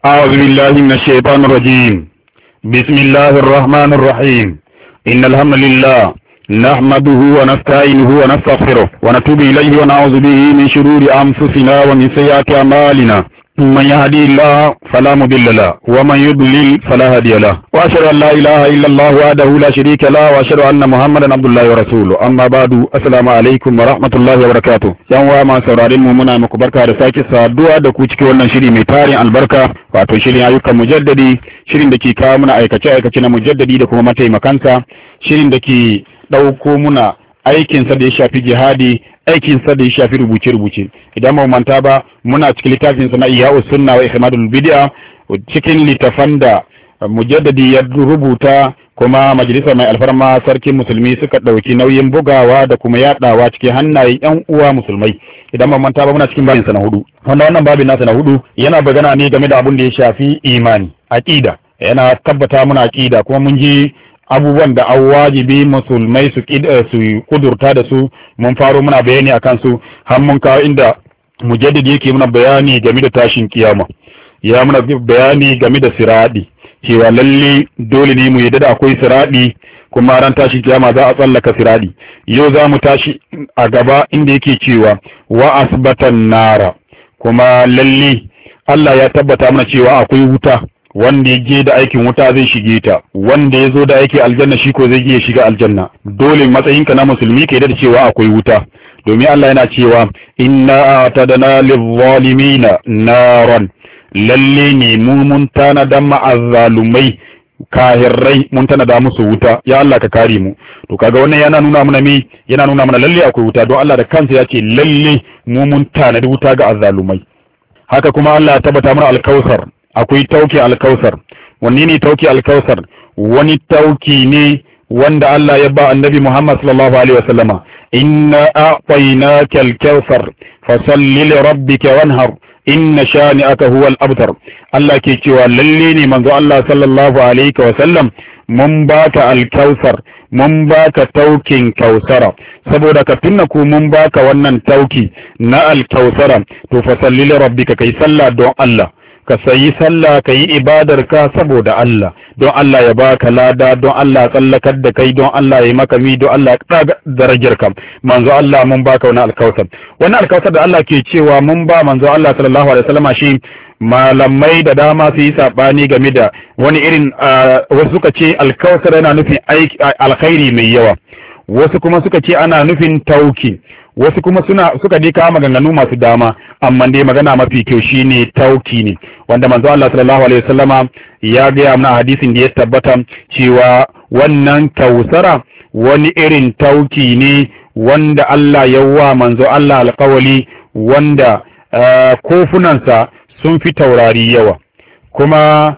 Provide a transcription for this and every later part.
أعوذ بالله من الشيطان الرجيم. بسم الله الرحمن الرحيم. إن الحمد لله نحمده ونستعينه ونستغفره ونتوب إليه ونعوذ به من شرور أنفسنا ومن سيئات أعمالنا. من يهدي الله فلا مضل له ومن يضلل فلا هادي له وأشهد أن لا إله إلا الله وحده لا شريك له وأشهد أن محمدا عبد الله ورسوله. أما بعد السلام عليكم ورحمة الله وبركاته. yan uwa masu sauraron mu muna muku barka da sake saduwa da ku cikin wannan shiri mai tarin albarka, wato shirin ayyukan mujaddadi, shirin da ke kawo muna aikace na mujaddadi da kuma mataimakansa, shirin da ke ɗauko muna aikinsa da ya shafi jihadi, aikinsa da ya shafi rubuce-rubuce. Idan ba manta ba, muna cikin littafinsa na Ihya'us Sunna wa Ihmadul Bid'a, cikin littafan da mujaddadi ya rubuta kuma majalisar mai alfarma sarkin musulmi suka ɗauki nauyin bugawa da kuma yaɗawa cikin hannayen yan uwa musulmai. Idan ba manta ba, muna cikin babin sa na hudu. Wannan babin nasa na hudu yana bagana ne game da abin da ya shafi imani, aqida. Yana tabbata muna aqida, kuma mun ji abubuwan da an wajibi musulmai su kudurta da su. Mun faro muna bayani akan su har mun kawo inda mujaddidi yake muna bayani game da tashin kiyama, ya muna bayani game da siradi, cewa lalle dole ne mu yadda da akwai siradi, kuma ran tashin kiyama za a tsallaka siradi. Yau za mu tashi a gaba inda yake cewa wa asbatan nara, kuma lalle Allah ya tabbata mana cewa akwai wuta, wanda ya je da aikin wuta zai shige ta, wanda ya zo da aikin aljanna shi ko zai je ya shiga aljanna. Dole matsayinka na musulmi ka da cewa akwai wuta, domin Allah yana cewa inna atadana lizzalimina naran, lalle ne mu mun tanada ma'azzalumai kahirrai, mun tanada musu wuta. Ya Allah ka kare mu. To kaga wannan yana nuna mana yana nuna mana lalle akwai wuta, don Allah da kansa ya ce lalle mu mun tanada wuta ga azzalumai. Haka kuma Allah ya tabbata mana alkausar, akwai tauki alkausar. Wanne ne tauki alkausar? Wani tauki ne wanda Allah ya ba annabi Muhammad sallallahu alaihi wasallama, inna a'tainaka alkausar fasalli li rabbika wanhar inna shani'aka huwal abtar. Allah ke cewa lalle ne manzo Allah sallallahu alaihi wasallam mun baka alkausar, mun baka taukin kausara, saboda ka tunna ku mun baka wannan tauki na alkausara, to fasalli li rabbika, kai sallah don Allah, ka sayi sallah, ka yi ibadar ka saboda Allah, don Allah ya baka lada, don Allah ya tsallakar da kai, don Allah ya yi maka don Allah ya ɗaga darajar ka. Manzo Allah mun baka wani alkautar. Wani alkautar da Allah ke cewa mun ba manzo Allah sallallahu alaihi wasallam, shi malamai da dama su yi sabani game da wani irin, wasu suka ce alkautar yana nufin alkhairi mai yawa, wasu kuma suka ce ana nufin tauki, wasu kuma suka dai kawo maganganu masu dama, amma dai magana mafi kyau shine tauki ne, wanda manzo Allah sallallahu alaihi wasallama ya gaya mana hadisin da ya tabbata cewa wannan kausara wani irin tauki ne wanda Allah ya wa manzo Allah alƙawali, wanda kofunansa sun fi taurari yawa, kuma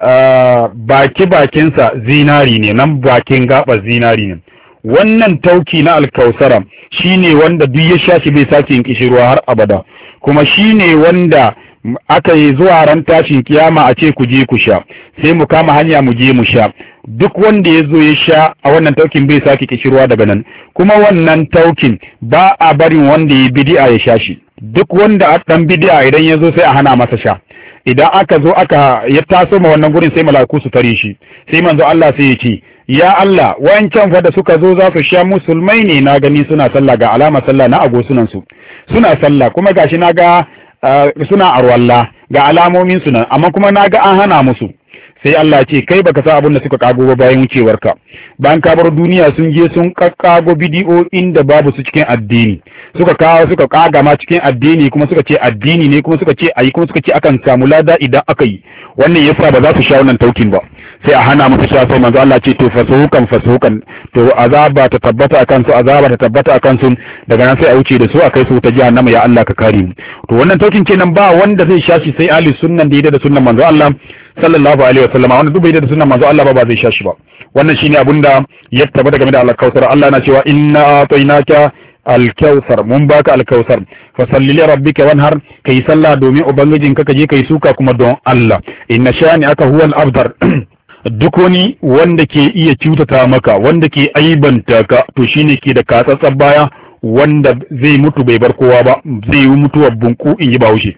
bakinsa zinari ne, nan bakin gaɓar zinari ne. Wannan tauki na alkausara shine wanda duk ya sha shi bai sake yin kishirwa har abada, kuma shine wanda aka yi zuwa ran tashin kiyama a ce ku je ku sha, sai mu kama hanya mu je mu sha. Duk wanda ya zo ya sha a wannan taukin bai sake kishirwa daga nan, kuma wannan taukin ba a barin wanda ya bid'a ya sha shi. Duk wanda a dan bid'a idan ya zo sai a hana masa sha. Idan aka zo ya taso ma wannan gurin sai mala'iku su tare shi, sai manzo Allah sai ya ce ya Allah, wancan fa da suka zo za su sha musulmai ne, na gani suna sallah, ga alama sallah na agosunan su suna sallah, kuma gashi na ga suna arwalla ga alamomin su nan, amma kuma na ga an hana musu. Sai Allah ce kai baka sa abin da suka kago ba bayan wucewarka, bayan ka bar duniya sun je sun kakkago bidiyo inda babu su cikin addini, suka kaga ma cikin addini, kuma suka ce addini ne, kuma suka ce ayi, kuma suka ce akan samu lada idan aka yi. Wannan yasa ba za su sha wannan taukin ba, sai a hana musu sha. Sai manzo Allah ce to fasuhukan, to azaba ta tabbata akan su, azaba ta tabbata akan su, daga nan sai a wuce da su a kai su ta jahannama. Ya Allah ka kare mu. To wannan taukin kenan ba wanda zai sha shi sai ahli sunnan da yake da sunnan manzo Allah sallallahu alaihi wasallam, wanda duk bai da sunnan manzo Allah ba zai sha shi ba. Wannan shine abinda ya tabbata game da al-kautsar. Allah na cewa inna atainaka al-kautsar, mun baka al-kautsar, fa salli li rabbika wanhar, kai sallah domin ubangijinka, ka je kai suka kuma don Allah. Inna shani'aka huwal abtar. Duk wani wanda ke iya cutata maka, wanda ke aibanta ka, to shine ke da katsatsan baya, wanda zai mutu bai bar kowa ba, zai yi mutuwar bunku in yi Bahaushe.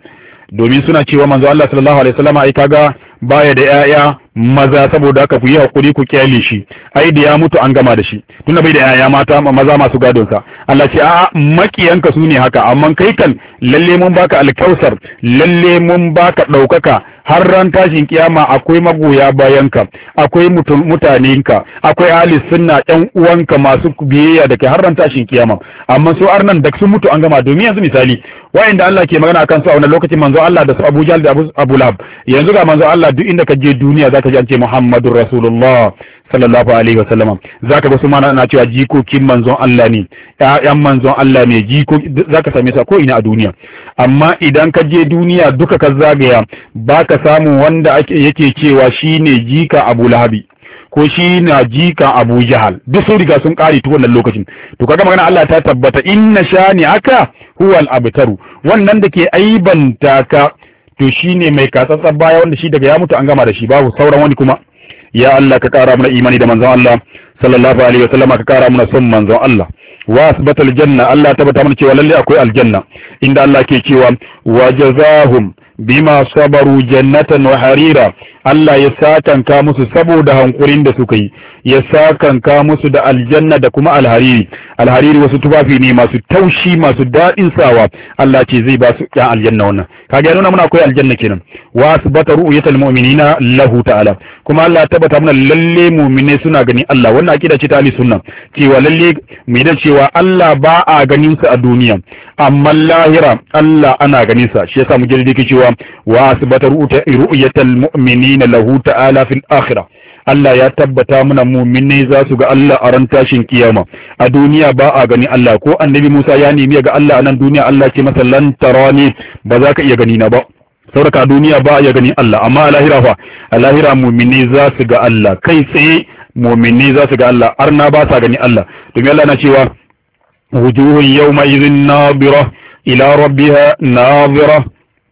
domin suna cewa manzo Allah sallallahu alaihi wasallam ai kaga baya da yaya maza saboda haka ku yi hakuri ku kyale shi ai da ya mutu an gama da shi tunda bai da yaya mata maza masu gadon sa Allah ce a makiyanka su ne haka amma kai kan lalle mun baka alkausar lalle mun baka daukaka har ran tashin kiyama akwai magoya bayanka akwai mutanenka akwai ahli sunna ɗan uwanka masu biyayya da kai har ran tashin kiyama amma su arnan da sun mutu an gama domin yanzu misali wa'inda Allah ke magana akan su a wannan lokacin manzo Allah da su Abu Jahl da Abu Lahab yanzu ga manzo Allah duk inda ka je duniya zaka ji an ce Muhammadur Rasulullah sallallahu alaihi wa sallam zaka ga su mana na cewa jikokin manzon Allah ne ƴaƴan manzon Allah ne zaka same su ko ina a duniya amma idan ka je duniya duka ka zagaya baka samu wanda yake cewa shine jika Abu Lahabi ko shi na jika Abu Jahal duk sun riga sun kare tu wannan lokacin to kaga magana Allah ta tabbata inna shani aka huwal abtaru wannan da ke aibanta ka to shine mai katsatsa baya wanda shi daga ya mutu an gama da shi babu sauran wani kuma ya Allah ka kara mana imani da manzon Allah sallallahu alaihi wasallam ka kara mana son manzon Allah wa asbatal janna Allah tabbata mana cewa lalle akwai aljanna inda Allah ke cewa wajazahum bima sabaru jannatan wa harira Allah ya sakanka musu saboda hankurin da suka yi ya sakanka musu da aljanna da kuma alhariri wasu tufafi ne masu taushi masu daɗin sawa Allah ce zai ba su ƴan aljanna wannan kaga ya nuna muna akwai aljanna kenan wa asbata ru'yatal mu'minina lahu ta'ala kuma Allah tabbata mana lalle mu'mine suna gani Allah wannan akida ce ta ahli sunna cewa lalle mai da cewa Allah ba a ganin sa a duniya amma lahira Allah ana ganin sa shi yasa mujallidi yake cewa wa asbata ru'yatal mu'minina lahu ta'ala fil akhirah Allah ya tabbata mana mu'minai za su ga Allah a ran tashin kiyama a duniya ba a gani Allah ko annabi Musa ya nemi ga Allah a nan duniya Allah ce masa lan tarani ba za ka iya gani na ba saboda a duniya ba ya gani Allah amma a lahira fa a lahira mu'minai za su ga Allah kai tsaye mu'minai za su ga Allah arna ba sa gani Allah domin Allah na cewa wujuhun yawma idhin nadira ila rabbiha nadira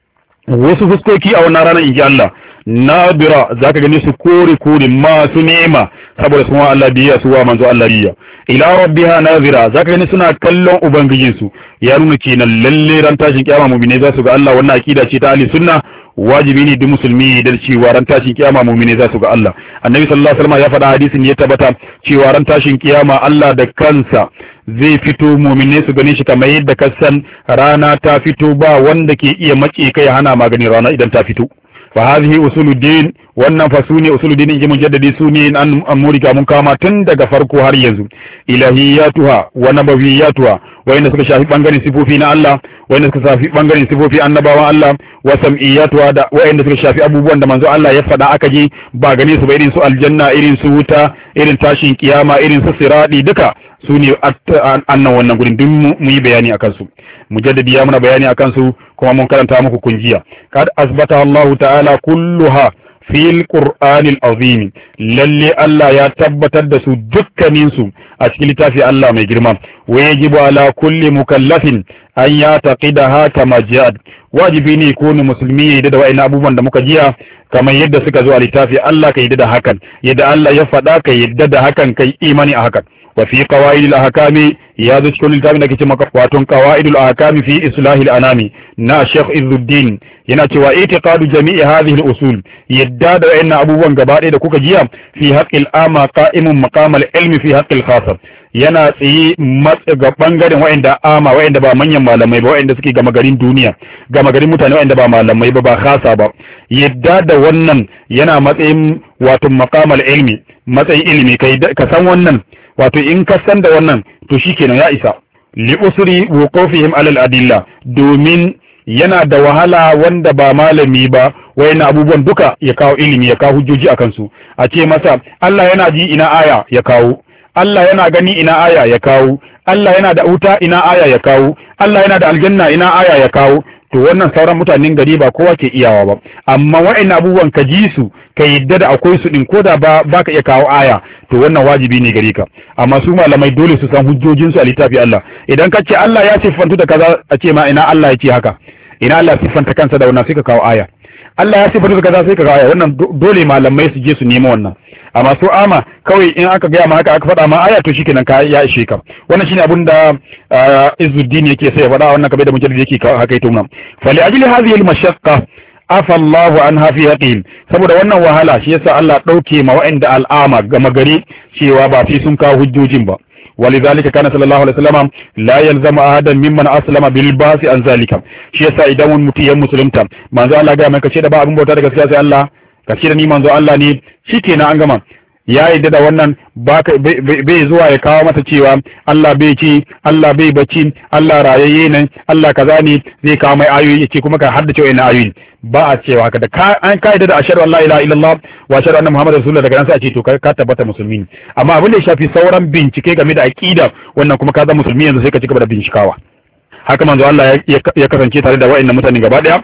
wasu fuskoki a wannan ranar inji Allah nadira zaka gani su kore masu ni'ima saboda sun wa Allah biya su wa manzo Allah biya ila rabbiha nadira zaka gani suna kallon ubangijin su ya nuna kenan lalle ran tashin kiyama mu'mine za su ga Allah wannan akida ce ta ahli sunna wajibi ne duk musulmi da cewa ran tashin kiyama mu'mine za su ga Allah annabi sallallahu alaihi wasallam ya faɗa hadisin ya tabbata cewa ran tashin kiyama Allah da kansa zai fito mu'mine su gane shi kamar yadda kasan rana ta fito ba wanda ke iya mace kai hana maganin rana idan ta fito fa hadhihi usuluddin wannan fa sune usuluddin inji mujaddidi sune an amurika mun kama tun daga farko har yanzu ilahiyatuha wa nabawiyatuha wayanda suka shafi bangaren sifofi na Allah wayanda suka shafi bangaren sifofi annabawan Allah wa sam'iyatuha da wayanda suka shafi abubuwan da manzo Allah ya faɗa aka ji ba gane su ba irin su aljanna irin su wuta irin tashin kiyama irin su siradi duka su ne annan wannan gurin duk mu yi bayani akan su mujaddidi ya muna bayani akan su kuma mun karanta muku kunjiya kad asbata Allah ta'ala kulluha fil qur'anil azim lalle Allah ya tabbatar da su dukkanin su a cikin littafi Allah mai girma wa yajibu ala kulli mukallafin an yataqidaha kama ja'at wajibi ne ko ne musulmi ya yadda da wa'annan abubuwan da muka jiya kamar yadda suka zo a littafi Allah ka yadda da hakan yadda Allah ya faɗa ka yadda da hakan kai imani a hakan wa fi qawaidil ahkami ya zo cikin littafin da ke cewa wato qawaidul ahkami fi islahil anami na Sheikh Izzuddin yana cewa itiqadu jami'i hadhihi al-usul yadda da wa'annan abubuwan gaba ɗaya da kuka jiya fi haqqil ama qa'imun maqamal ilmi fi haqqil khasar yana tsaye ga bangaren wa'anda ama wa'anda ba manyan malamai ba wa'anda suke gama garin duniya gama garin mutane wa'anda ba malamai ba khasa ba yadda da wannan yana matsayin wato maqamal ilmi matsayin ilimi kai ka san wannan wato in ka san da wannan to shikenan ya isa li usri wuqufihim alal adilla domin yana da wahala wanda ba malami ba wayannan abubuwan duka ya kawo ilimi ya kawo hujjoji akan su a ce masa Allah yana ji ina aya ya kawo Allah yana gani ina aya ya kawo Allah yana da wuta ina aya ya kawo Allah yana da aljanna ina aya ya kawo to wannan sauran mutanen gari ba kowa ke iyawa ba amma wa'annan abubuwan ka ji su ka yadda da akwai su din koda ba ka iya kawo aya to wannan wajibi ne gare ka amma su malamai dole su san hujjojin su a littafi Allah idan ka ce Allah ya siffantu da kaza a ce ma ina Allah ya ce haka ina Allah siffanta kansa da wannan sai ka kawo aya Allah ya sifanta su kaza sai ka ga wannan dole malamai su je su nemo wannan. Amma su ama kawai in aka gaya ma haka aka faɗa ma aya to shikenan ka ya ishe ka. Wannan shine abin da Izzuddin yake sai ya faɗa wannan kabe da mujaddid yake haka ito nan. Fa li ajli hadhihi al-mashaqqa afa Allahu anha fi yaqin, saboda wannan wahala shi yasa Allah dauke ma wa'anda al'ama gama gari cewa ba fi sun kawo hujjojin ba. ولذلك كان صلى الله عليه وسلم لا يلزم احدا ممن اسلم بالباس عن ذلك. shi yasa idan wani mutum ya musulunta manzo Allah ga mai kace da ba abin bauta da gaskiya sai Allah, kace da ni manzo Allah ne, shikenan an gama. Ya yadda da wannan bai zuwa ya kawo masa cewa Allah bai ci, Allah bai bacci, Allah rayayye ne, Allah kaza ne, zai kawo mai ayoyi yace kuma ka haddace wannan ayoyi. Ba a cewa haka da an kaida da ashhadu an la ilaha illallah wa ashhadu anna muhammadar rasulullah, daga nan sai a ce to ka tabbata musulmi ne. Amma abin da ya shafi sauran bincike game da aqida wannan kuma ka zama musulmi yanzu sai ka ci gaba da bincikawa. Haka manzo Allah ya kasance tare da wa'annan mutane gaba daya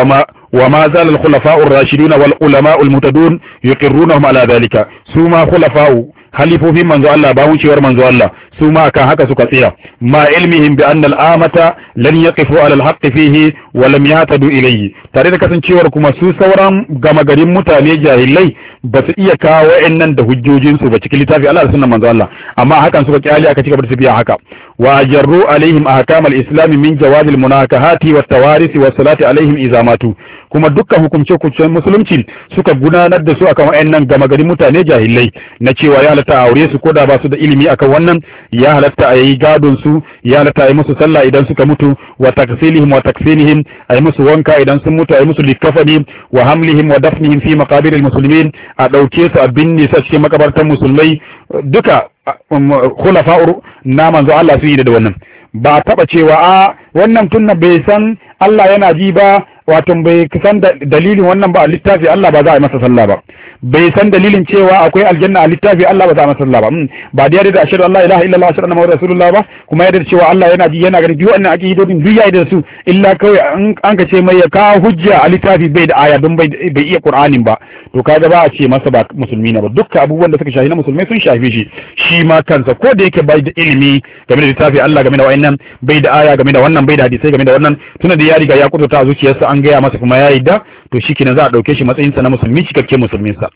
wa ma zal al khulafa ar rashidun wal ulama al mutadun yuqirrunahum ala dhalika. su ma khulafa'u halifofin manzo Allah ba wucewar manzo Allah su ma kan haka suka tsaya ma ilmihim bi anna al-amata lan yaqifu ala al-haqq fihi wa lam yahtadu ilayhi, tare da kasancewar kuma su sauran gama garin mutane jahilai ba su iya kawo wa'annan da hujjojin su ba cikin littafi Allah da sunnan manzo Allah, amma hakan suka kyale aka cigaba da tafiya haka. wa jarru alaihim ahkam al-islam min jawaz al-munakahati wa tawarisi wa salati alaihim idza matu, kuma dukkan hukumce musulunci suka gudanar da su akan wa'annan gama garin mutane jahilai na cewa ya halatta aure su koda ba su da ilimi akan wannan, ya halatta a yi gadon su, ya halatta a yi musu sallah idan suka mutu, wa taksilihim wa takfinihim, a yi musu wanka idan sun mutu, a yi musu likafani, wa hamlihim wa dafnihim fi maqabiril muslimin, a dauke su a binne su cikin makabartan musulmai. Duka khulafa'ur na manzo Allah su yi da wannan. Ba taba cewa a wannan tunna bai san Allah yana ji ba, wato bai san dalilin wannan ba a littafi Allah ba za a yi masa sallah ba, bai san dalilin cewa akwai aljanna a littafi Allah ba za a masa sallah ba, ba da yarda da ashhadu an la ilaha illallah wa ashhadu anna muhammadar rasulullah ba, kuma yarda da cewa Allah yana ji yana gani, duk wannan aqidodin duk yayi da su, illa kawai an ka ce mai ya kawo hujja a littafi bai da aya don bai iya Qur'anin ba, to kaga ba a ce masa ba musulmi na ba. Dukkan abubuwan da suka shafi na musulmai sun shafe shi ma kansa, ko da yake bai da ilimi game da littafi Allah, game da wayannan, bai da aya game da wannan, bai da hadisi game da wannan, tunda da ya riga ya kudurta a zuciyarsa an gaya masa kuma ya yadda, to shikenan za a dauke shi matsayin sa na musulmi, cikakken musulmin sa.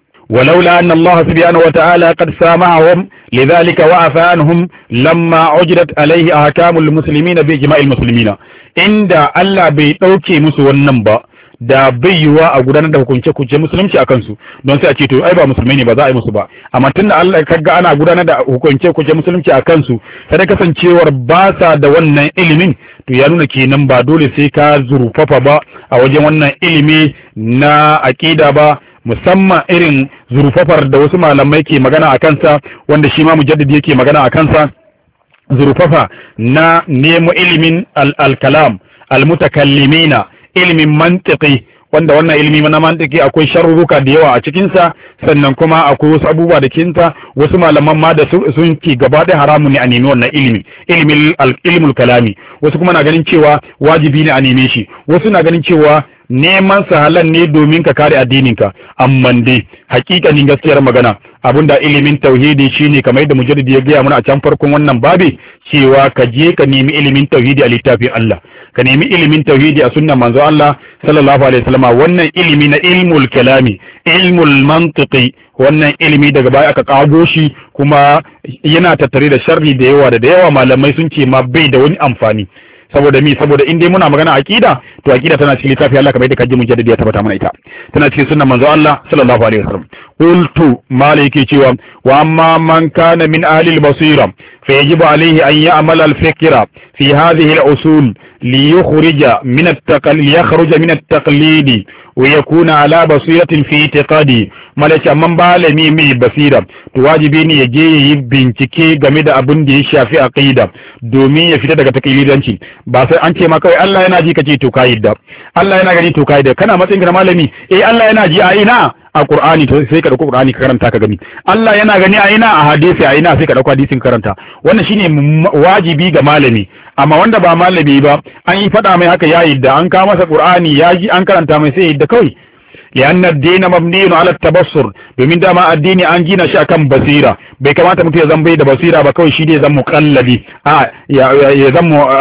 ولولا أن الله سبحانه وتعالى قد سامحهم لذلك وعفى عنهم لما عجرت عليه أحكام المسلمين بإجماع المسلمين. عند الله بيتوكي musu wannan ba, da bai yiwa a gudanar da hukunce musulunci a kansu, don sai a ce to ai ba musulmai ne ba za a yi musu ba. Amma tunda Allah kaga ana gudanar da hukunce musulunci a kansu, sai kasancewar ba sa da wannan ilimin, to ya nuna kenan ba dole sai ka zurfafa ba a wajen wannan ilimi na aqida ba, musamman irin zurfafar da wasu malamai ke magana a kansa, wanda shi ma mujaddidi yake magana a kansa, zurfafa na nemo ilimin al-kalam al-mutakallimina, ilimin mantiki, wanda wannan ilimi na mantiki akwai sharruka da yawa a cikinsa, sannan kuma akwai wasu abubuwa da cikinsa, wasu malaman ma da sun ci gaba da haramun ne a nemi wannan ilmul kalami, wasu kuma na ganin cewa wajibi ne a neme shi, wasu na ganin cewa neman sa halal ne domin ka kare addininka. Amma dai hakikanin gaskiyar magana, abinda ilimin tauhidi shine kamar yadda mujaddidi ya gaya mana a can farkon wannan babi, cewa ka je ka nemi ilimin tauhidi a littafin Allah, ka nemi ilimin tauhidi a sunnan manzo Allah sallallahu alaihi wasallam. Wannan ilimi na ilmul kalami, ilmul mantiqi, wannan ilimi daga baya aka kago shi, kuma yana tattare da sharri da yawa malamai sun ce ma bai da wani amfani. Saboda in dai muna magana aqida, to aqida tana cikin littafi Allah kamar yadda kaji mujaddidi ya tabbata mana ita, tana cikin sunnan manzo Allah sallallahu alaihi wasallam. Qultu, maliki cewa wa amma man kana min ahli al-basira fa yajibu alayhi an ya'mala al-fikra fi hadhihi al-usul li yakhruja min at-taqlid wa yakuna ala basiratin fi i'tiqadi. Malaki amman balami mai basira, to wajibi ne ya je yi bincike game da abin da ya shafi aqida domin ya fita daga taklidanci. Ba sai an ce ma kawai Allah yana ji kace to ka yadda, Allah yana gani to ka yadda, kana matsayin ka malami Allah yana ji a ina a Qur'ani, to sai ka dauko Qur'ani ka karanta ka gani. Allah yana gani a ina a hadisi a ina, sai ka dauko hadisin karanta. Wannan shine wajibi ga malami. Amma wanda ba malami ba, an yi fada mai haka ya yadda, an kawo masa Qur'ani ya ji an karanta mai sai yadda kawai. lianna ad-din mabniun ala at-tabassur domin dama addini an gina shi akan basira bai kamata mutum ya zan bai da basira ba kawai shi ne zan muqallidi ya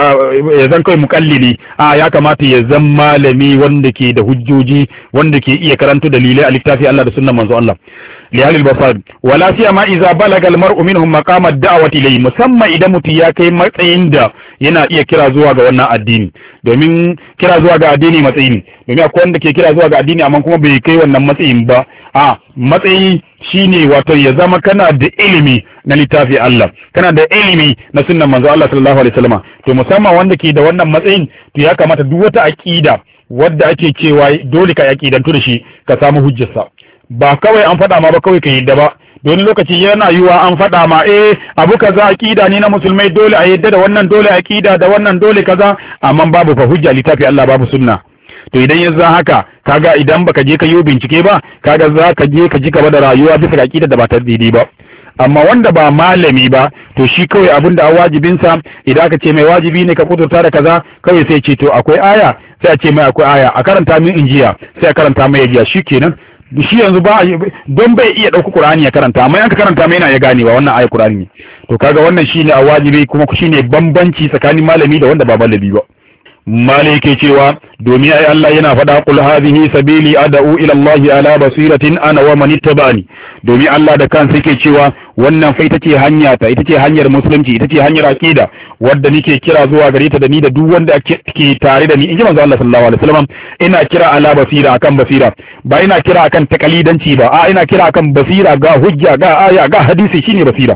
zan kai muqallidi ya kamata ya zan malami wanda ke da hujjoji wanda ke iya karanto dalilai a littafi Allah da sunnan manzo Allah li ahli al-basad wala siyama idza balaga al-mar'u minhum maqam ad-da'wati ilayhi musamman idan mutum ya kai matsayin da yana iya kira zuwa ga wannan addini domin kira zuwa ga addini matsayi ne domin akwai wanda ke kira zuwa ga addini amma kuma bai kai wannan matsayin ba matsayi shine wato ya zama kana da ilimi na littafi Allah kana da ilimi na sunnan manzo Allah sallallahu alaihi wasallam to musamman wanda ke da wannan matsayin to ya kamata duk wata aqida wadda ake cewa dole ka aqidantu da shi ka samu hujjarsa ba kawai an faɗa ma ba kawai ka yadda ba don lokaci yana yiwa an faɗa ma abu kaza aqida ne na musulmai dole a yadda da wannan dole aqida da wannan dole kaza amma babu fa hujja littafi Allah babu sunna to idan yanzu haka kaga idan baka je ka yi bincike ba kaga za ka je ka ji gaba da rayuwa bisa aqida da ba ta daidai ba amma wanda ba malami ba to shi kawai abin da wajibinsa idan aka ce mai wajibi ne ka kudurta da kaza kawai sai ce to akwai aya sai a ce mai akwai aya a karanta min injiya sai a karanta mai jiya shikenan shi yanzu ba don bai iya ɗauki Qur'ani ya karanta amma yanka karanta mai yana ya ganewa wannan ayat Qur'ani ne to kaga wannan shine a wajibi kuma shine bambanci tsakanin malami da wanda ba malami ba malai ke cewa domin ai Allah yana faɗa qul hadhihi sabili ad'u ila Allah ala basiratin ana wa man ittaba'ani domin Allah da kansa yake cewa wannan fa ita ce hanya ta ita ce hanyar musulunci ita ce hanyar aqida wadda nake kira zuwa gare ta da ni da duk wanda ke tare da ni inji manzo Allah sallallahu alaihi wasallam ina kira ala basira akan basira ba ina kira akan takalidanci ba ina kira akan basira ga hujja ga aya ga hadisi shine basira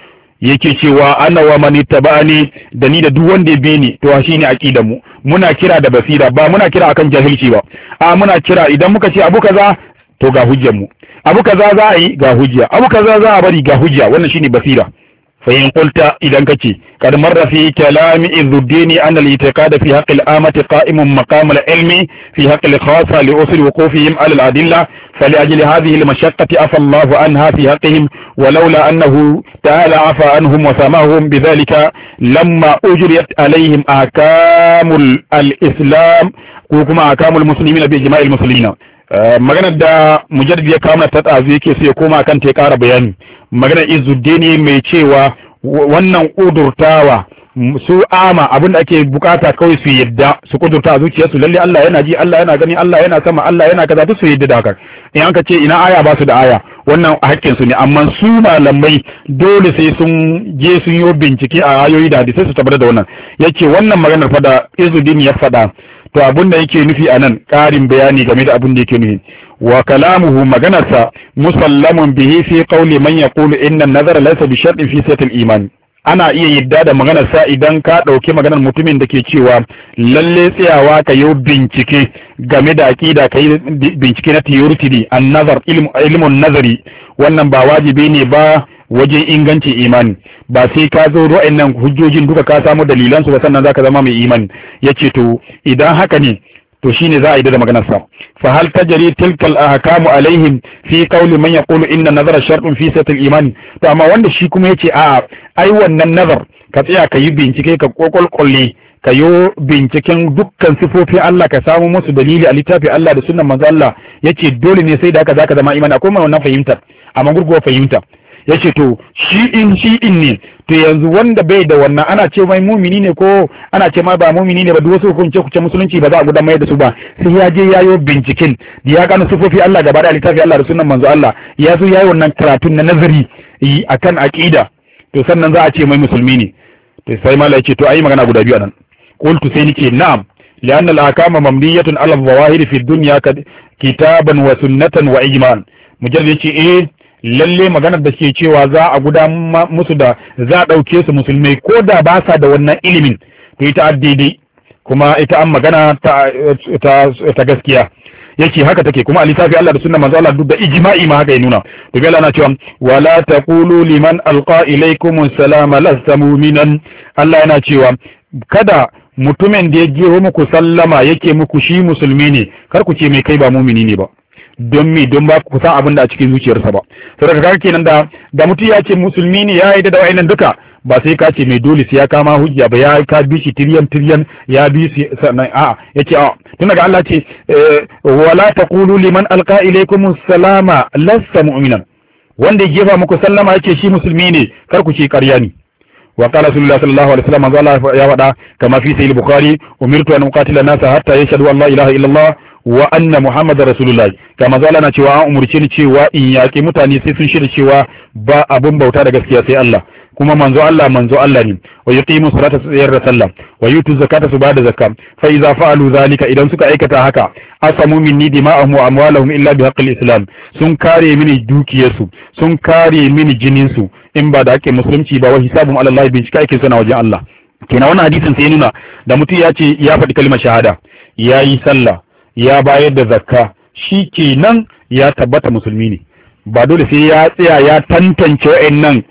yake cewa ana wa man ittaba'ani da ni da duk wanda ya bi ni to shine aqidar mu muna kira da basira ba muna kira akan jahilci ba muna kira idan muka ce abu kaza to ga hujjar mu abu kaza za a yi ga hujja abu kaza za a bari ga hujja wannan shine basira fa in qulta idan kace kad marra fi kalami izuddini an al-i'tiqad fi haqq al-amati qa'imun maqam al-ilmi fi haqq al-khassa li usul wuqufihim ala al-adilla فلأجل هذه المشقة عفى الله عنها في حقهم ولولا أنه تعالى عفى عنهم وسامحهم بذلك لما أجريت عليهم أحكام الإسلام وكما أحكام المسلمين بإجماع المسلمين maganar da mujaddid ya kawo ta tsazu yake sai ya koma kan ta ƙara bayani maganar Izzuddin mai cewa wannan kudurtawa su abin da ake bukata kawai su yadda su kudurta a zuciyarsu lalle Allah yana ji Allah yana gani Allah yana sama Allah yana kaza duk su yadda da haka in an ka ce ina aya ba su da aya wannan hakkin su ne amma su malamai dole sai sun je sun yi bincike a ayoyi da hadisi su tabbata da wannan yace wannan maganar fada Izzuddin ya fada to abin da yake nufi anan karin bayani game da abin da yake nufi wa kalamuhu maganarsa musallamun bihi fi qawli man yaqulu inna an-nazara laysa bi shartin fi satil iman ana iya yadda da maganar sa idan ka ɗauki maganar mutumin da ke cewa lalle tsayawa ka yi bincike game da aqida ka yi bincike na theory an-nazar ilmun nazari wannan ba wajibi ne ba wajen inganci imani ba sai ka zo nan hujjojin duka ka samu dalilan su ba sannan zaka zama mai imani yace to idan haka ne to shine za a yi da maganar sa fa hal tajri tilka al ahkamu alaihim fi qawli man yaqulu inna nazara shartun fi satil iman to amma wanda shi kuma yace ai wannan nazar ka tsaya ka yi bincike ka kokolkolle ka yi binciken dukkan sifofin Allah ka samu musu dalili a littafi Allah da sunnan manzo Allah yace dole ne sai da haka zaka zama imani akwai wannan fahimta amma gurguwa fahimta yace to shi in ne to yanzu wanda bai da wannan ana ce mai mumini ne ko ana ce ma ba mumini ne ba duk wasu hukunce kuce musulunci ba za a gudanar da su ba sai ya je yayo binciken da ya gano sifofi Allah gaba da littafi Allah da sunnan manzo Allah ya zo yayi wannan karatun na nazari akan aqida to sannan za a ce mai musulmi ne to sai mallai yace to ayi magana guda biyu anan qultu sai nake na'am لأن الأحكام مبنية على الظواهر في الدنيا كتابا وسنة وإجماعا مجرد شيء lalle maganar da ke cewa za a gudanar musu da za a ɗauke su musulmai ko da ba sa da wannan ilimin to ita daidai kuma ita an magana ta gaskiya yake haka take kuma a littafi Allah da sunna manzo Allah duk da ijma'i ma haka ya nuna to bai Allah na cewa wala taqulu liman alqa ilaykum salama lasta mu'minan Allah yana cewa kada mutumin da ya je muku sallama yake muku shi musulmi ne kar ku ce mai kai ba mu'mini ne ba don ba ku san abin da a cikin zuciyarsa ba saboda kaga kenan da mutum ya ce musulmi ne ya yi da wa'annan duka ba sai ka ce mai dole sai ya kama hujja ba, ya ka bi shi tiryan ya bi shi sannan a yace a tun daga Allah ce wala taqulu liman alqa ilaykum salama lasta mu'minan, wanda ya jefa muku sallama yake shi musulmi ne kar ku ce ƙarya ne. wa qala rasulullah sallallahu alaihi wasallam Allah ya wada kama fi sahih bukhari umirtu an uqatila nasa hatta yashhadu an la ilaha illallah wa anna muhammadar rasulullah, kama zalla na cewa an umurce ni cewa in yaƙi mutane sai sun shirya cewa ba abun bauta da gaskiya sai Allah, kuma manzo Allah ne, wa yuqimu salata su tsayar da sallah, wa yutu zakata su bada zakka, fa idza fa'alu zalika idan suka aikata haka asamu minni dima'ahum wa amwalahum illa bi haqqil islam, sun kare mini dukiyarsu, sun kare mini jinin su in ba da haƙƙin musulunci ba, wa hisabun ala Allah bincika yake sana wajen Allah. Kenan wannan hadisin sai nuna da mutum ya ce ya faɗi kalmar shahada, ya yi sallah, ya bayar da zakka, shi kenan ya tabbata musulmi ne, ba dole sai ya tsaya ya tantance wa'annan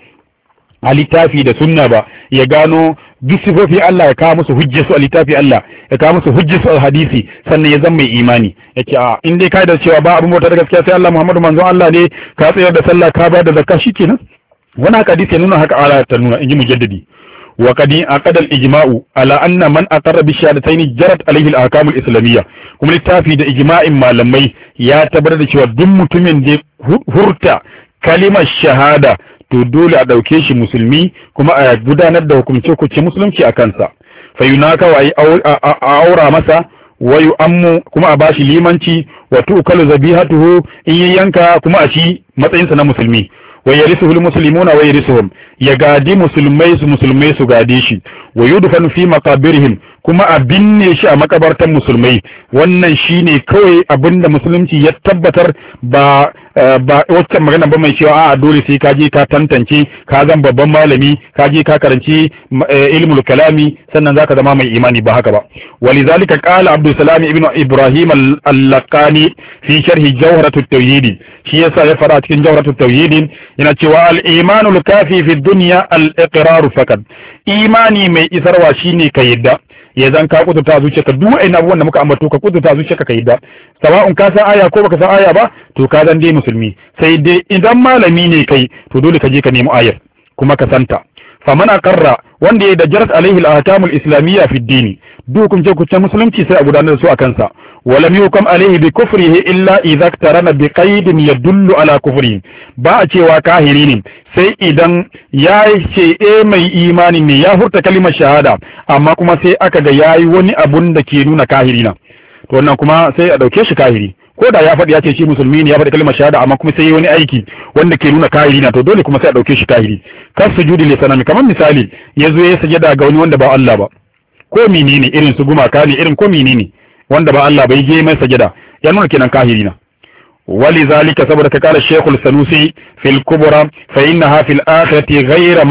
a littafi da sunna ba, ya gano duk sifofi Allah ya kawo musu hujjarsu a littafi Allah, ya kawo musu hujjarsu a hadisi, sannan ya zama mai imani yake a in dai ka da cewa ba abin bauta da gaskiya sai Allah, Muhammadu manzon Allah ne, ka tsayar da sallah, ka bayar da zakka, shikenan. wannan hadisi ya nuna haka ala ta nuna, inji mujaddidi. wa qad aqada al-ijma'u ala anna man aqarra bi shahadatayn jarat alayhi al-ahkam al-islamiyya, kuma littafi da ijma'in malamai ya tabbatar da cewa duk mutumin da hurta kalimar shahada to dole a ɗauke shi musulmi, kuma a gudanar da hukumce musulunci a kansa. fa yunaka wa a aura masa wa yu'ammu, kuma a bashi limanci, wa tu'kalu zabihatuhu, in yanka kuma a ci matsayinsa na musulmi. wa yarisuhu almuslimuna wa yarisuhum, ya gadi musulmai su gade shi. wa yudfanu fi maqabirihim, kuma a binne shi a makabartan musulmai. wannan shine kawai abinda musulunci ya tabbatar, ba wacce magana ba mai cewa a dole sai ka je ka tantance, ka zan babban malami, ka je ka karanci ilmul kalami sannan zaka zama mai imani, ba haka ba. walizalika qala Abdul Salam ibn Ibrahim al-Laqani fi sharhi Jawharatut Tauhid, shi yasa ya fara cikin Jawharatut Tauhid yana cewa al-imanul kafi fi dunya al-iqrar fakat, imani mai isarwa shine ka yadda, ya zan ka kudurta zuciyarka duk wa'annan abubuwan da muka ambato ka kudurta zuciyarka ka yadda, sawa'un ka san aya ko baka san aya ba to ka zan dai musulmi. sai dai idan malami ne kai to dole ka je ka nemi ayar kuma ka santa. faman aqarra, wanda ya da jarat alaihi al-ahkam al-islamiyya fi ad-din, duk kunce musulunci sai a gudanar da su a kansa. ولم يقم عليه بكفره إلا إذا اقترن بقيد يدل على كفره, ba a cewa kahiri ne sai idan ya ce mai imani ne, ya furta kalimar shahada amma kuma sai aka ga yayi wani abun da ke nuna kahiri na, to wannan kuma sai a dauke shi kahiri. ko da ya faɗi ya ce shi musulmi ne, ya faɗi kalimar shahada amma kuma sai wani aiki wanda ke nuna kahiri na, to dole kuma sai a dauke shi kahiri. kar sujudi li sanami, kamar misali yazo ya sajada ga wani wanda ba Allah ba, ko menene irin su gumaka ne, irin ko menene wanda ba Allah bai je mai sajada, ya nuna kenan kahiri na. walizalika, saboda ka kala Sheikhul Sanusi fil Kubra, fa innaha fil akhirati ghayra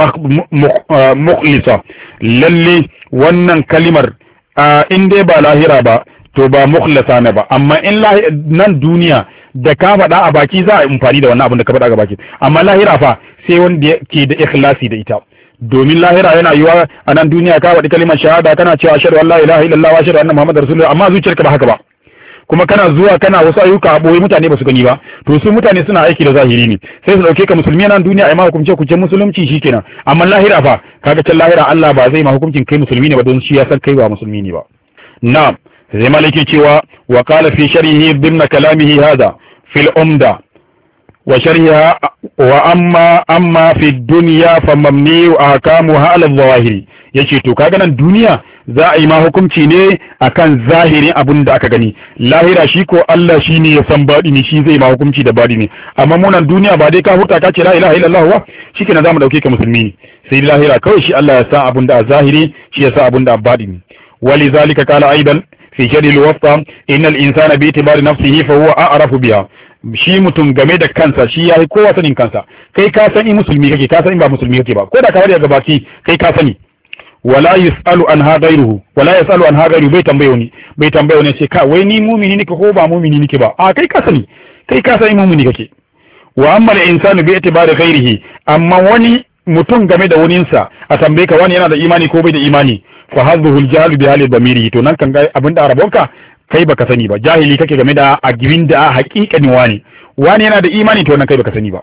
mukhlisa, lalle wannan kalimar in dai ba lahira ba to ba mukhlisa ne ba, amma in nan duniya da ka faɗa a baki za a amfani da wannan abin da ka faɗa a baki, amma lahira fa sai wanda ke da ikhlasi da ita. domin lahira yana yiwa a nan duniya ka faɗi kalimar shahada kana cewa ashhadu an la ilaha illallah wa ashhadu anna muhammadar rasulullah, amma zuciyarka ba haka ba, kuma kana zuwa kana wasu ayyuka a boye mutane ba su gani ba, to su mutane suna aiki da zahiri ne, sai su dauke ka musulmi nan duniya ai ma hukunce musulunci shikenan, amma lahira fa kaga can lahira Allah ba zai ma hukuncin kai musulmi ne ba, don shi ya san kai ba musulmi ne ba. na'am, sai malaki cewa wa qala fi sharhihi dimna kalamihi hada fil umda wa sharhiha wa amma fi dunya fa mamni wa ahkamuha ala zawahiri, yace to kaga nan duniya za a yi ma hukunci ne akan zahirin abin da aka gani, lahira shi ko Allah shine ya san baɗini, shi zai ma hukunci da baɗini. amma mu nan duniya ba dai ka hurta ka ce la ilaha illallah wa shikenan zamu dauke ka musulmi ne, sai lahira kawai shi Allah ya san abin da a zahiri, shi ya san abin da a baɗini. walizalika qala aidan fi sharhi al-wasta innal insana bi itibari nafsihi fa huwa a'rafu biha, shi mutum game da kansa shi yayi kowa sanin kansa. kai ka san in musulmi kake, ka san in ba musulmi kake ba, ko da ka wari daga baki kai ka sani. wala yasalu anha ghayruhu, bai tambaye wani ce ka wai ni mumini nake ko ba mumini nake ba, a kai ka sani, kai ka san in mumini kake. wa amma al-insanu bi itibari ghayrihi, amma wani mutum game da waninsa a tambaye ka wani yana da imani ko bai da imani, fa hadhuhu al-jahlu bi hali dhamiri, to nan kan ga abinda arabonka kai baka sani ba, jahili kake game da agibin da haƙiƙani wani yana da imani, to nan kai baka sani ba.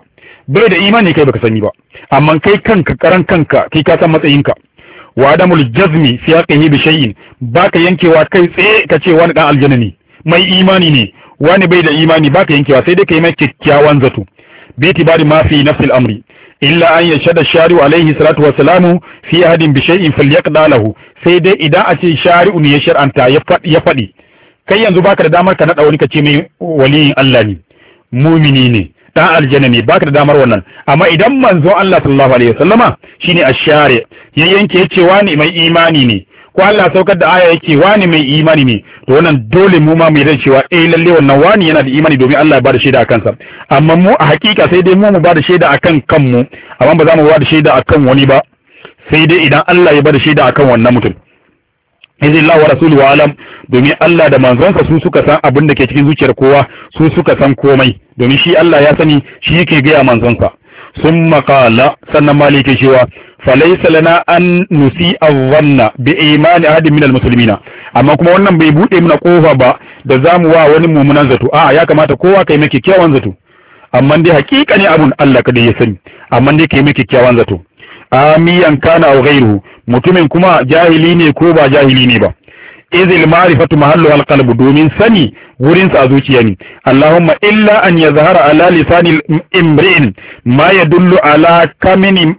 bai da imani kai baka sani ba, amma kai kanka karan kanka kai ka san matsayinka. wa adamul jazmi fi haqqihi bi shay'in, baka yankewa kai tsaye ka ce wani dan aljanna ne, mai imani ne, wani bai da imani, baka yankewa sai dai kai mai kyakkyawan zato bi tibari ma fi nafsi al-amri illa an yashhada shari'u alaihi salatu wa salamu fi ahadin bi shay'in falyaqda lahu, sai dai idan a ce shari'u ne ya shar'anta ya faɗi, kai yanzu baka da damar ka nada wani ka ce mai waliyin Allah ne, mumini ne, dan aljanna ne, baka da damar wannan. Amma idan manzo Allah sallallahu alaihi wasallama shine ash-shari' ya yanke yace wani mai imani ne, ko Allah saukar da aya yake wani mai imani ne, to wannan dole mu ma mu yarda cewa lalle wannan wani yana da imani domin Allah ya bada shaida akan sa. Amma mu a hakika sai dai mu bada shaida akan kanmu, amma ba za mu bada shaida akan wani ba, sai dai idan Allah ya bada shaida akan wannan mutum. Izin Allah wa rasuluhu alam, domin Allah da manzonsa su suka san abin da ke cikin zuciyar kowa, su suka san komai, domin shi Allah ya sani, shi yake gaya manzonsa. Summa qala, sannan malike cewa falaysa lana an nusi azzanna bi imani ahadin minal muslimina, amma kuma wannan bai bude mana kofa ba da zamu wa wani mumunan zato. A ya kamata kowa kai mai kyakkyawan zato, amma dai hakika ne abun Allah kada ya sani, amma dai kai mai kyakkyawan zato. Amiyan kana aw ghayruhu, mutumin kuma jahili ne ko ba jahili ne ba. Izil ma'rifatu mahallu al-qalb, domin sani wurin sa zuciya ne. Allahumma illa an yazhara ala lisani imri'in ma yadullu ala kamini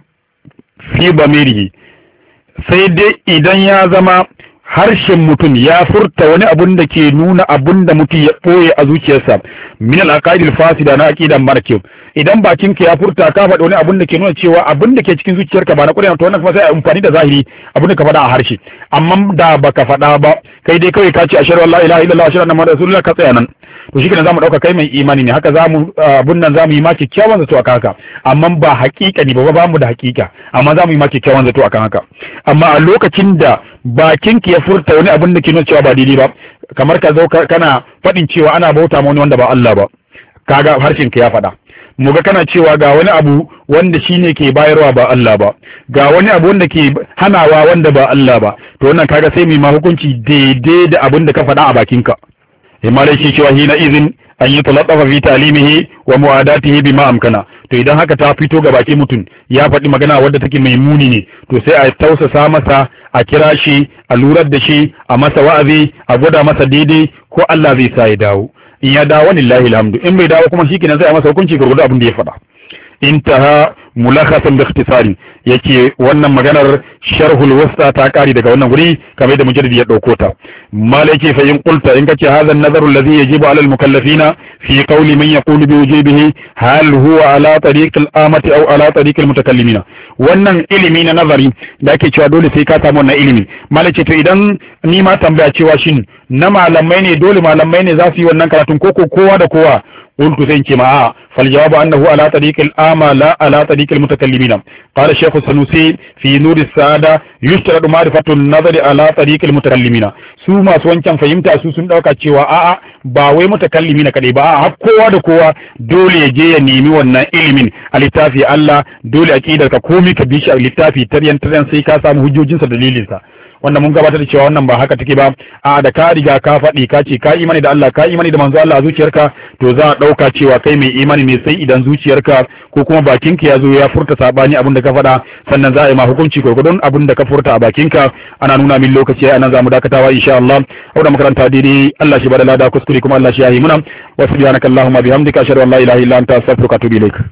fi bamirihi, sai dai idan ya zama harshen mutum ya furta wani abun da ke nuna abun da mutum ya ɓoye a zuciyarsa min al-aqaid al-fasida na aqidan mara kyau. Idan bakinka ya furta ka faɗa wani abun da ke nuna cewa abun da ke cikin zuciyarka ba na ƙurewa, to wannan kuma sai a amfani da zahiri abun da ka faɗa a harshe. Amma da baka faɗa ba, kai dai kawai ka ce ashhadu an la ilaha illallah wa ashhadu anna muhammadar rasulullah, ka tsaya nan, to shikenan zamu dauka kai mai imani ne, haka zamu abun nan zamu yi ma kyakkyawan zato akan haka, amma ba haƙiƙa ne ba mu da haƙiƙa, amma zamu yi ma kyakkyawan zato akan haka. Amma a lokacin da bakinki ya furta wani abun da ke nuna cewa ba daidai ba, kamar ka zo kana faɗin cewa ana bauta ma wani wanda ba Allah ba, kaga harshenka ya faɗa. Muga kana cewa ga wani abu wanda shine ke bayarwa ba Allah ba, ga wani abu wanda ke hanawa wanda ba Allah ba, to wannan kaga sai mu ma hukunci daidai da abin da ka faɗa a bakinka. Imma dai shi cewa hina izin an yi talatafa fi talimihi wa mu'adatihi bima amkana, to idan haka ta fito ga baki mutum ya faɗi magana wadda take mai muni ne, to sai a tausasa masa, a kira shi, a lurar da shi, a masa wa'azi, a gwada masa daidai, ko Allah zai sa ya dawo. In ya dawo lillahi alhamdu, in bai dawo kuma shikenan sai a masa hukunci gurgudu abin da ya faɗa. Intaha mulakhasan bi ikhtisari, yake wannan maganar sharhul wasta ta kari daga wannan guri kamar da mujaddid ya dauko ta. Malaki fa in qulta, in kace hadha an-nazaru alladhi yajibu ala al-mukallafina fi qawli man yaqulu bi wujubihi hal huwa ala tariq al-amati aw ala tariq al-mutakallimina, wannan ilimi na nazari da ake cewa dole sai ka samu wannan ilimi. Malaki to idan ni ma tambaya cewa shin na malamai ne, dole malamai ne za su yi wannan karatun koko kowa da kowa? قلت سينكي معها، فالجواب أنه على طريق الآمة لا على طريق المتكلمين. قال الشيخ السنوسي في نور السعادة يشترط معرفة النظر على طريق المتكلمين. su masu wancan fahimta su sun dauka cewa a'a ba wai mutakallimi na kadai ba, a'a kowa da kowa dole ya je ya nemi wannan ilimin a littafi Allah, dole aqidar ka komai ka bi shi a littafi taryan sai ka samu hujjojinsa dalilinsa. wanda mun gabatar da cewa wannan ba haka take ba, a da ka riga ka faɗi ka ce ka imani da Allah, ka imani da manzo Allah a zuciyarka, to za a ɗauka cewa kai mai imani ne sai idan zuciyarka ko kuma bakinka ya zo ya furta sabani abin da ka faɗa, sannan za a yi ma hukunci gurgurdon abin da ka furta a bakinka. Ana nuna min lokaci ai anan za mu dakatawa insha Allah. Au da makaranta daidai Allah shi bada lada, kuskure kuma Allah shi yayi muna. Wa subhanaka Allahumma bihamdika ashhadu an la ilaha illa anta astaghfiruka wa atubu ilaik.